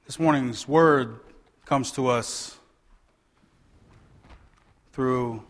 This morning's word comes to us through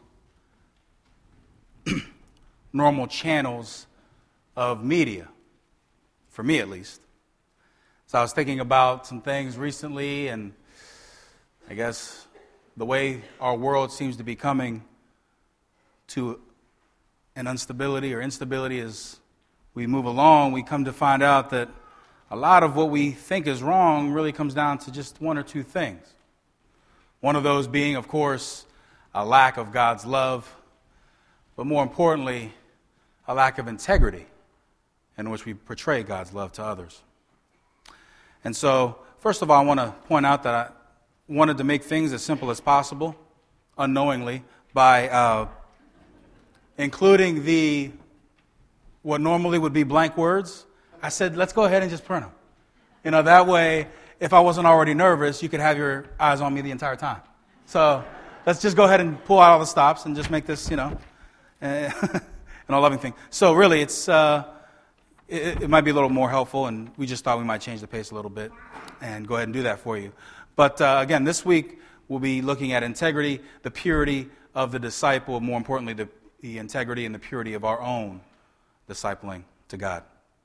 normal channels of media, for me at least. So I was thinking about some things recently, and I guess the way our world seems to be coming to an instability as we move along, we come to find out that a lot of what we think is wrong really comes down to just one or two things. One of those being, of course, a lack of God's love, but more importantly, a lack of integrity in which we portray God's love to others. And so, first of all, I want to point out that I wanted to make things as simple as possible, unknowingly, by including what normally would be blank words. I said, let's go ahead and just print them. That way, if I wasn't already nervous, you could have your eyes on me the entire time. So let's just go ahead and pull out all the stops and just make this, an all-loving thing. So really, it might be a little more helpful, and we just thought we might change the pace a little bit and go ahead and do that for you. But again, this week we'll be looking at integrity, the purity of the disciple, more importantly, the integrity and the purity of our own discipling to God.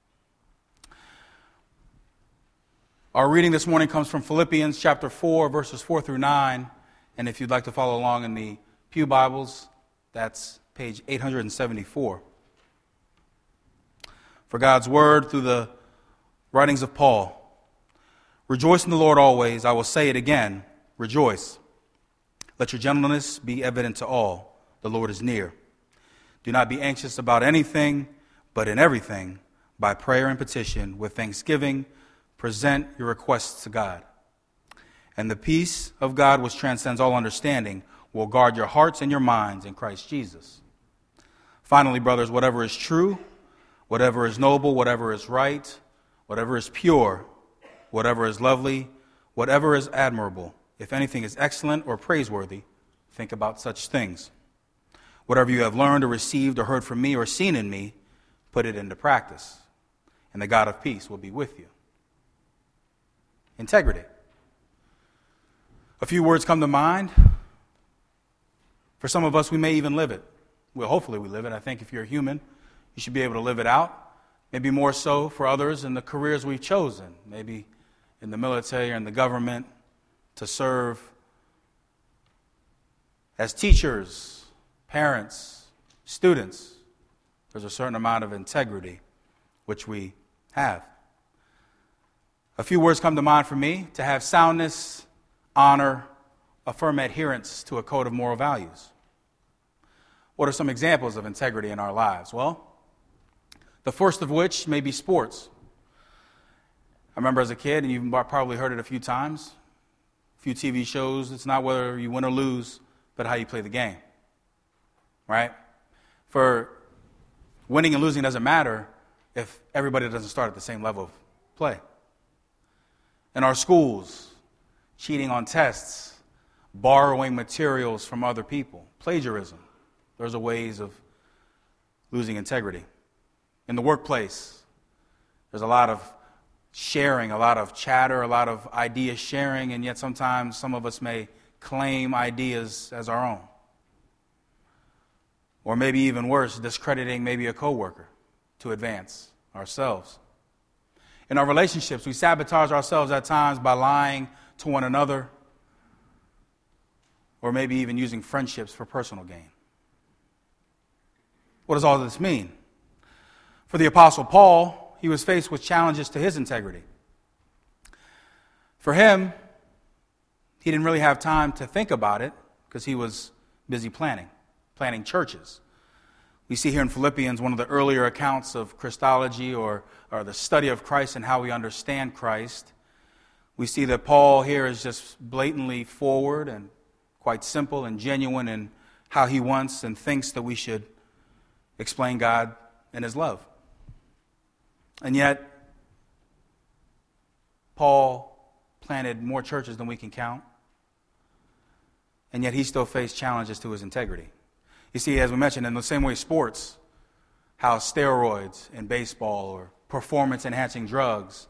Our reading this morning comes from Philippians chapter 4, verses 4 through 9. And if you'd like to follow along in the Pew Bibles, that's page 874. For God's word through the writings of Paul. Rejoice in the Lord always. I will say it again. Rejoice. Let your gentleness be evident to all. The Lord is near. Do not be anxious about anything, but in everything, by prayer and petition, with thanksgiving, present your requests to God. And the peace of God, which transcends all understanding, will guard your hearts and your minds in Christ Jesus. Finally, brothers, whatever is true, whatever is noble, whatever is right, whatever is pure, whatever is lovely, whatever is admirable, if anything is excellent or praiseworthy, think about such things. Whatever you have learned or received or heard from me or seen in me, put it into practice, and the God of peace will be with you. Integrity. A few words come to mind. For some of us, we may even live it. Well, hopefully we live it. I think if you're human, you should be able to live it out. Maybe more so for others in the careers we've chosen. Maybe in the military or in the government to serve as teachers, parents, students. There's a certain amount of integrity which we have. A few words come to mind for me: to have soundness, honor, a firm adherence to a code of moral values. What are some examples of integrity in our lives? Well, the first of which may be sports. I remember as a kid, and you've probably heard it a few times, a few TV shows, it's not whether you win or lose, but how you play the game, right? For winning and losing doesn't matter if everybody doesn't start at the same level of play. In our schools, cheating on tests, borrowing materials from other people, plagiarism. Those are ways of losing integrity. In the workplace, there's a lot of sharing, a lot of chatter, a lot of idea sharing, and yet sometimes some of us may claim ideas as our own. Or maybe even worse, discrediting maybe a coworker to advance ourselves. In our relationships, we sabotage ourselves at times by lying to one another, or maybe even using friendships for personal gain. What does all this mean? For the Apostle Paul, he was faced with challenges to his integrity. For him, he didn't really have time to think about it because he was busy planning churches. We see here in Philippians one of the earlier accounts of Christology or the study of Christ and how we understand Christ. We see that Paul here is just blatantly forward and quite simple and genuine in how he wants and thinks that we should explain God and his love. And yet, Paul planted more churches than we can count, and yet he still faced challenges to his integrity. You see, as we mentioned, in the same way sports, how steroids in baseball or performance-enhancing drugs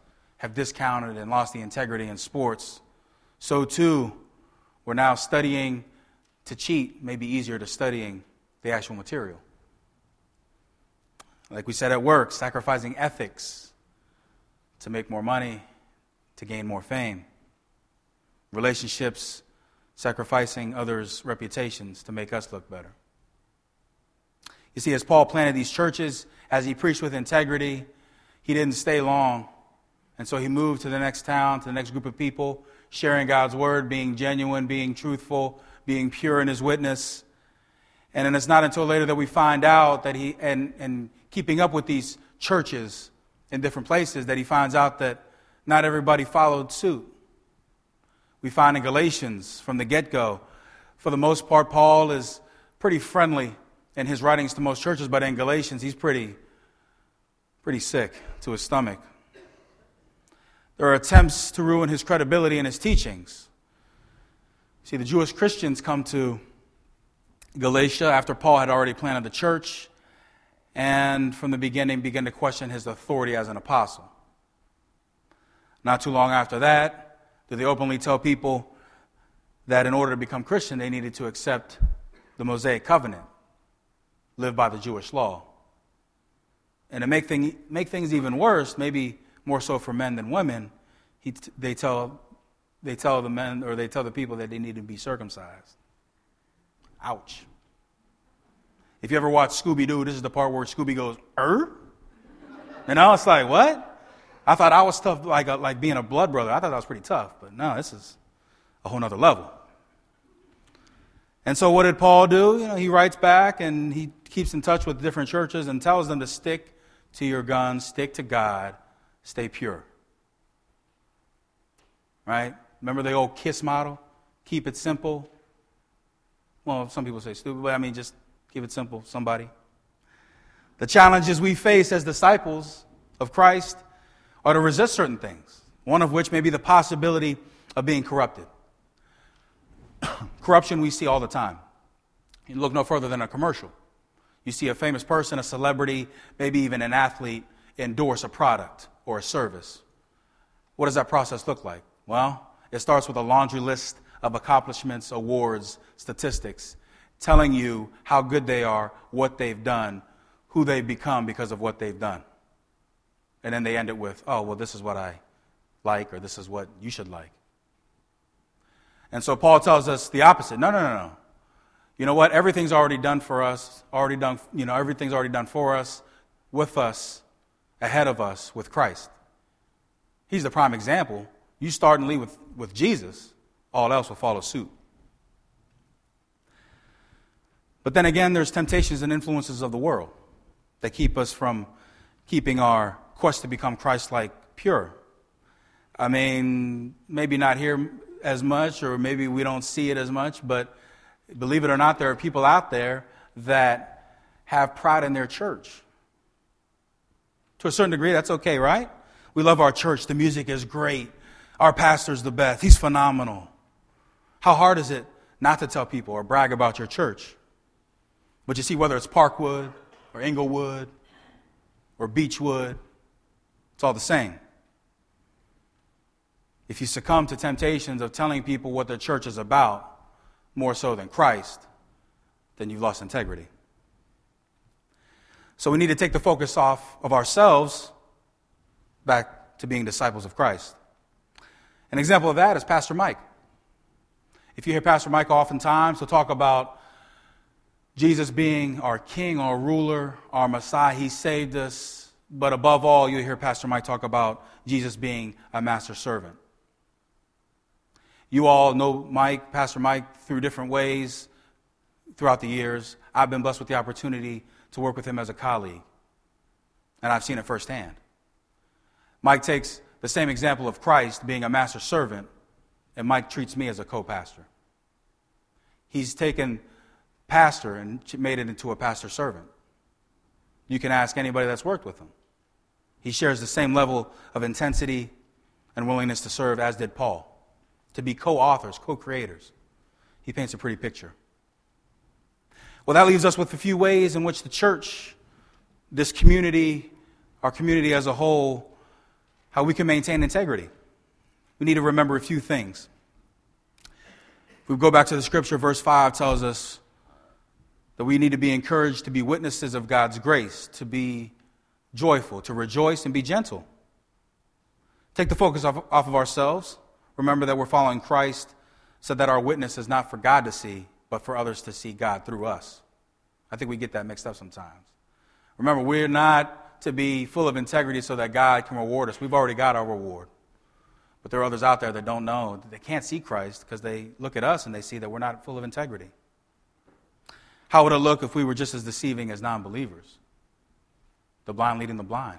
have discounted and lost the integrity in sports, so too we're now studying to cheat may be easier to studying the actual material. Like we said at work, sacrificing ethics to make more money, to gain more fame. Relationships, sacrificing others' reputations to make us look better. You see, as Paul planted these churches, as he preached with integrity, he didn't stay long. And so he moved to the next town, to the next group of people, sharing God's word, being genuine, being truthful, being pure in his witness. And then it's not until later that we find out that he, and keeping up with these churches in different places, that he finds out that not everybody followed suit. We find in Galatians from the get-go, for the most part, Paul is pretty friendly in his writings to most churches, but in Galatians, he's pretty sick to his stomach. There are attempts to ruin his credibility in his teachings. See, the Jewish Christians come to Galatia after Paul had already planted the church, and from the beginning began to question his authority as an apostle. Not too long after that, did they openly tell people that in order to become Christian, they needed to accept the Mosaic covenant, live by the Jewish law. And to make things even worse, maybe more so for men than women, they tell the men, or they tell the people that they need to be circumcised. Ouch. If you ever watch Scooby-Doo, this is the part where Scooby goes, You know, it's like, what? I thought I was tough, like being a blood brother. I thought that was pretty tough, but no, this is a whole nother level. And so what did Paul do? You know, he writes back and he keeps in touch with different churches and tells them to stick to your guns, stick to God, stay pure. Right? Remember the old KISS model? Keep it simple. Well, some people say stupid, but I mean just keep it simple, somebody. The challenges we face as disciples of Christ are to resist certain things, one of which may be the possibility of being corrupted. Corruption we see all the time. You look no further than a commercial. You see a famous person, a celebrity, maybe even an athlete endorse a product or a service. What does that process look like? Well, it starts with a laundry list of accomplishments, awards, statistics, telling you how good they are, what they've done, who they've become because of what they've done. And then they end it with, oh, well, this is what I like, or this is what you should like. And so Paul tells us the opposite. No. You know what? Everything's already done for us, everything's already done for us, with us, ahead of us, with Christ. He's the prime example. You start and lead with Jesus, all else will follow suit. But then again, there's temptations and influences of the world that keep us from keeping our quest to become Christ-like pure. I mean, maybe not here as much, or maybe we don't see it as much, but believe it or not, there are people out there that have pride in their church. To a certain degree, that's okay, right? We love our church. The music is great. Our pastor's the best. He's phenomenal. How hard is it not to tell people or brag about your church? But you see, whether it's Parkwood or Inglewood or Beechwood, it's all the same. If you succumb to temptations of telling people what their church is about, more so than Christ, then you've lost integrity. So we need to take the focus off of ourselves back to being disciples of Christ. An example of that is Pastor Mike. If you hear Pastor Mike oftentimes, he'll talk about Jesus being our king, our ruler, our Messiah. He saved us. But above all, you'll hear Pastor Mike talk about Jesus being a master servant. You all know Pastor Mike, through different ways throughout the years. I've been blessed with the opportunity to work with him as a colleague, and I've seen it firsthand. Mike takes the same example of Christ being a master servant, and Mike treats me as a co-pastor. He's taken pastor and made it into a pastor servant. You can ask anybody that's worked with him. He shares the same level of intensity and willingness to serve as did Paul. To be co-authors, co-creators. He paints a pretty picture. Well, that leaves us with a few ways in which the church, this community, our community as a whole, how we can maintain integrity, we need to remember a few things. If we go back to the scripture, verse 5 tells us that we need to be encouraged to be witnesses of God's grace, to be joyful, to rejoice, and be gentle. Take the focus off of ourselves. Remember that we're following Christ so that our witness is not for God to see, but for others to see God through us. I think we get that mixed up sometimes. Remember, we're not to be full of integrity so that God can reward us. We've already got our reward. But there are others out there that don't know, that they can't see Christ because they look at us and they see that we're not full of integrity. How would it look if we were just as deceiving as non-believers? The blind leading the blind.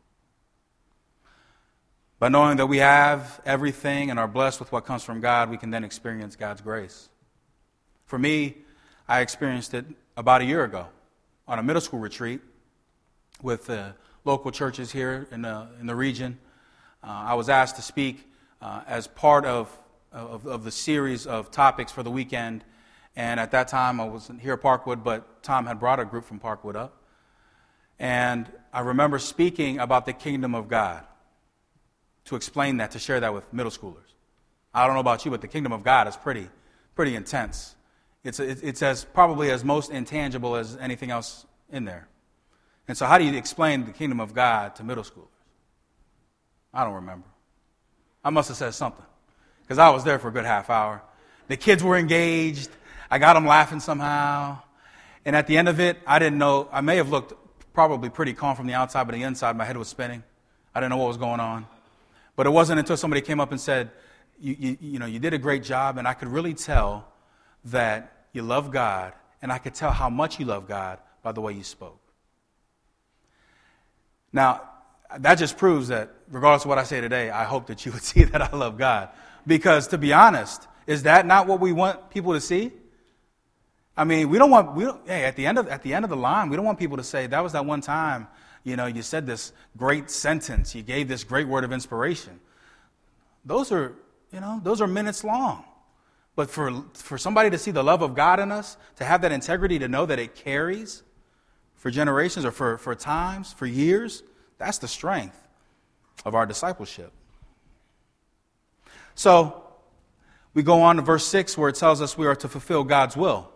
By knowing that we have everything and are blessed with what comes from God, we can then experience God's grace. For me, I experienced it about a year ago on a middle school retreat with local churches here in the region. I was asked to speak as part of the series of topics for the weekend. And at that time, I wasn't here at Parkwood, but Tom had brought a group from Parkwood up. And I remember speaking about the kingdom of God, to explain that, to share that with middle schoolers. I don't know about you, but the kingdom of God is pretty intense. It's probably as most intangible as anything else in there. And so how do you explain the kingdom of God to middle schoolers? I don't remember. I must have said something, because I was there for a good half hour. The kids were engaged. I got them laughing somehow. And at the end of it, I didn't know. I may have looked probably pretty calm from the outside, but the inside, my head was spinning. I didn't know what was going on. But it wasn't until somebody came up and said, you did a great job, and I could really tell that you love God, and I could tell how much you love God by the way you spoke. Now, that just proves that, regardless of what I say today, I hope that you would see that I love God. Because, to be honest, is that not what we want people to see? I mean, at the end of the line, we don't want people to say, that was that one time, you said this great sentence, you gave this great word of inspiration. Those are minutes long. But for somebody to see the love of God in us, to have that integrity, to know that it carries for generations or for times, for years, that's the strength of our discipleship. So, we go on to verse 6 where it tells us we are to fulfill God's will.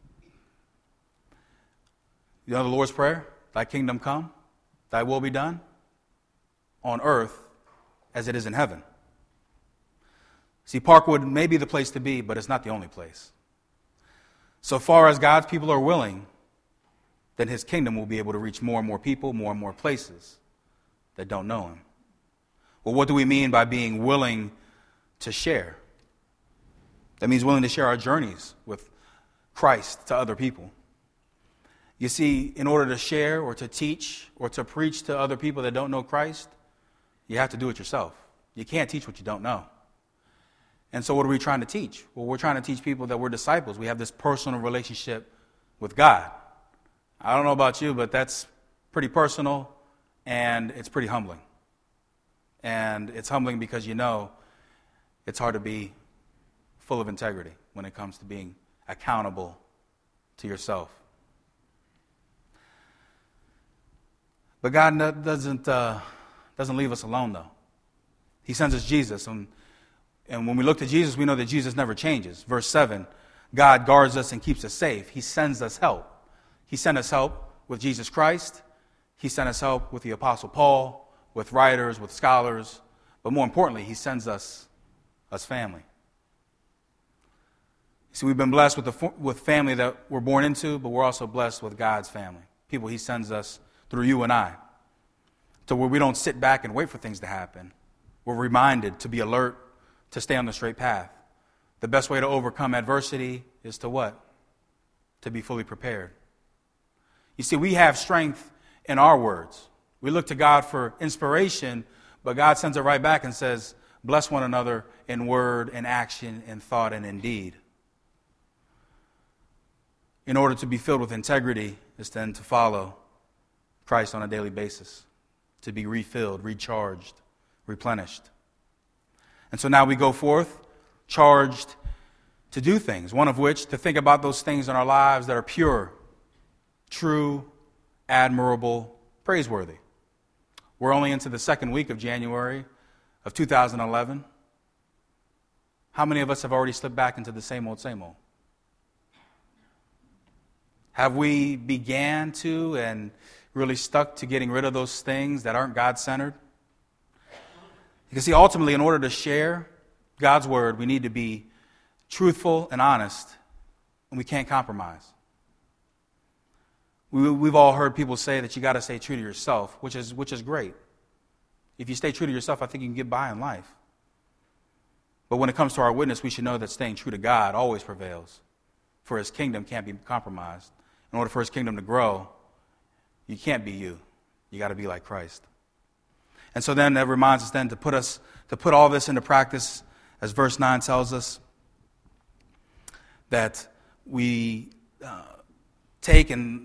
You know the Lord's Prayer? Thy kingdom come, thy will be done on earth as it is in heaven. See, Parkwood may be the place to be, but it's not the only place. So far as God's people are willing, then his kingdom will be able to reach more and more people, more and more places that don't know him. Well, what do we mean by being willing to share? That means willing to share our journeys with Christ to other people. You see, in order to share or to teach or to preach to other people that don't know Christ, you have to do it yourself. You can't teach what you don't know. And so what are we trying to teach? Well, we're trying to teach people that we're disciples. We have this personal relationship with God. I don't know about you, but that's pretty personal, and it's pretty humbling. And it's humbling because it's hard to be full of integrity when it comes to being accountable to yourself. But God doesn't leave us alone, though. He sends us Jesus, and when we look to Jesus, we know that Jesus never changes. Verse 7, God guards us and keeps us safe. He sends us help. He sent us help with Jesus Christ. He sent us help with the Apostle Paul, with writers, with scholars. But more importantly, he sends us family. See, we've been blessed with family that we're born into, but we're also blessed with God's family. People he sends us through you and I, to where we don't sit back and wait for things to happen. We're reminded to be alert, to stay on the straight path. The best way to overcome adversity is to what? To be fully prepared. You see, we have strength in our words. We look to God for inspiration, but God sends it right back and says, bless one another in word, in action, in thought, and in deed. In order to be filled with integrity is then to follow Christ on a daily basis, to be refilled, recharged, replenished. And so now we go forth, charged to do things, one of which to think about those things in our lives that are pure, true, admirable, praiseworthy. We're only into the second week of January, of 2011, how many of us have already slipped back into the same old, same old? Have we began to and really stuck to getting rid of those things that aren't God-centered? You can see, ultimately, in order to share God's word, we need to be truthful and honest, and we can't compromise. We've all heard people say that you got to stay true to yourself, which is great. If you stay true to yourself, I think you can get by in life. But when it comes to our witness, we should know that staying true to God always prevails, for His kingdom can't be compromised. In order for His kingdom to grow, you can't be you. You got to be like Christ. And so then that reminds us then to put all this into practice, as verse 9 tells us, that we take and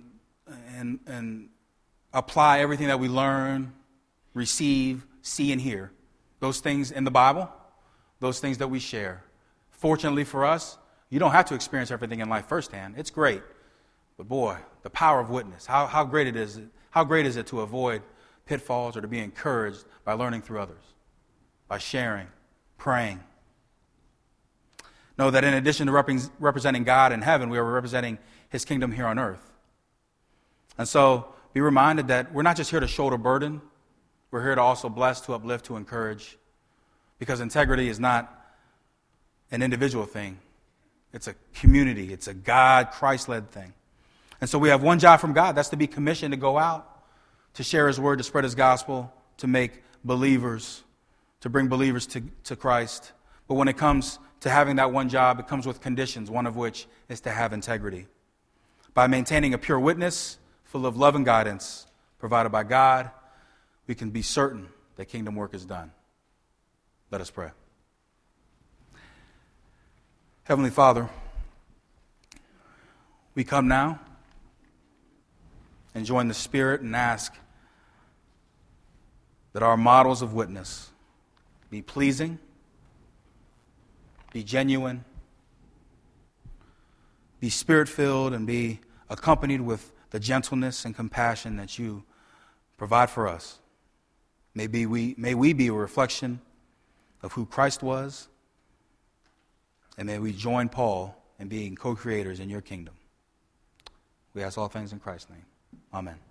apply everything that we learn, receive, see, and hear. Those things in the Bible, those things that we share. Fortunately for us, you don't have to experience everything in life firsthand. It's great. But boy, the power of witness, how great is it to avoid pitfalls or to be encouraged by learning through others, by sharing, praying. Know that in addition to representing God in heaven, we are representing His kingdom here on earth. And so be reminded that we're not just here to shoulder burden. We're here to also bless, to uplift, to encourage. Because integrity is not an individual thing. It's a community. It's a God, Christ-led thing. And so we have one job from God. That's to be commissioned to go out, to share His word, to spread His gospel, to make believers, to bring believers to Christ. But when it comes to having that one job, it comes with conditions, one of which is to have integrity. By maintaining a pure witness, full of love and guidance, provided by God, we can be certain that kingdom work is done. Let us pray. Heavenly Father, we come now and join the Spirit and ask that our models of witness be pleasing, be genuine, be Spirit-filled, and be accompanied with the gentleness and compassion that You provide for us. May we be a reflection of who Christ was, and may we join Paul in being co-creators in Your kingdom. We ask all things in Christ's name. Amen.